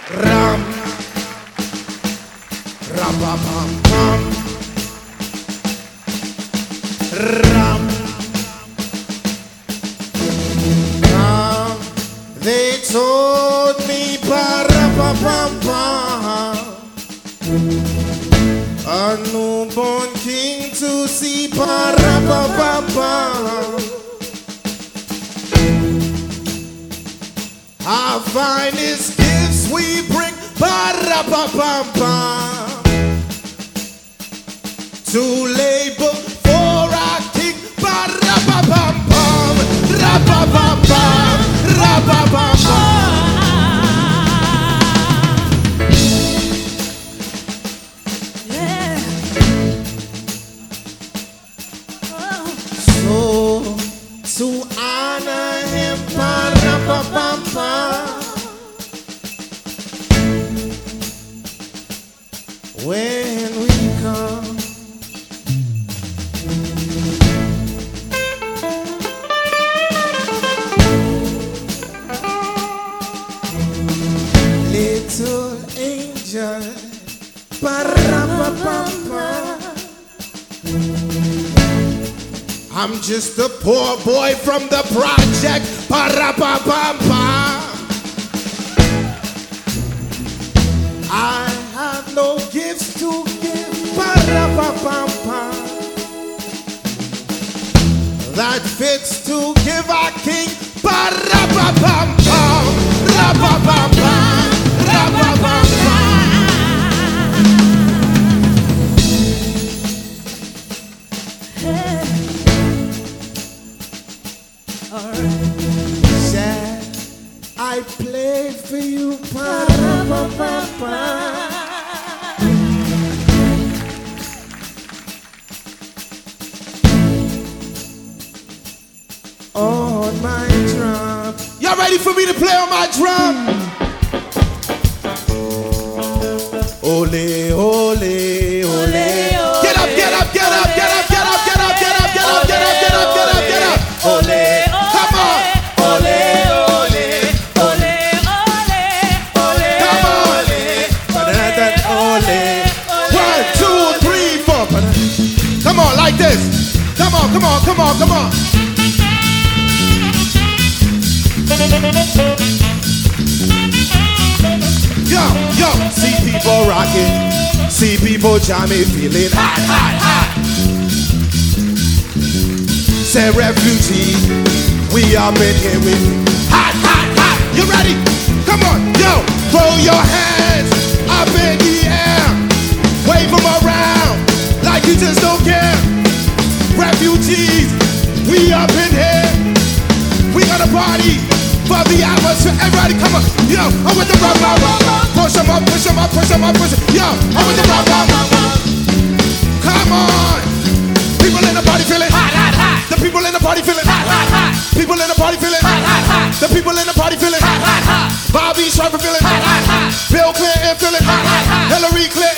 Ram, rababam, pam, ram. They told me, pa-ra-pa-pam-pam, a newborn king to see, pa-ra-pa-pam-pam. Our finest gifts we bring, pa-ra-pa-pam-pam, to labor for our king, pa-ra-pa-pam-pam, ra-pa-pam-pam, ra-pa-pam-pam. Yeah. So, to honor him, pa-ra-pa-pam-pam, when we come, little angel, pa-ra-pa-pam-pam. I'm just a poor boy from the project, pa-ra-pa-pam-pam. I have no gifts to give, pa-ra-pa-pam-pam, that fits to give our king, pa-ra-pa-pam-pam, ra-pa-pam-pam, ra-pa-pam-pam. Shall I play for you, pa-ra-pa-pam-pam? On my drum. Y'all ready for me to play on my drum? Ole, ole, ole. Get up, get up, get up, get up, get up, get up, get up, get up, get up, get up, get up, get up. Ole, come on. Ole, ole, ole, ole, ole. Come on. Ole. 1, 2, 3, 4. Come on, like this. Come on, come on, come on, come on. Yo, yo, see people rocking, see people jamming, feeling hot, hot, hot. Say refugee, we up in here with hot, hot, hot. You ready? Come on, yo, throw your hands up in the air, wave them around like you just don't care. Refugees, we up in here, we gonna party. For the atmosphere, everybody come on. Yo, I'm with the rock, rock, rock. Push them up, push them up, push them up, push them. Yo, I'm with the rock, rock, rock. Come on. People in the party feeling hot, hot, hot. The people in the party feeling hot, hot, hot. People in the party feeling hot, hot, hot. The people in the party feeling hot, hot, hot. Bobby Sharper feeling hot, hot, hot. Bill Clinton feeling hot, hot, hot. Hillary Clinton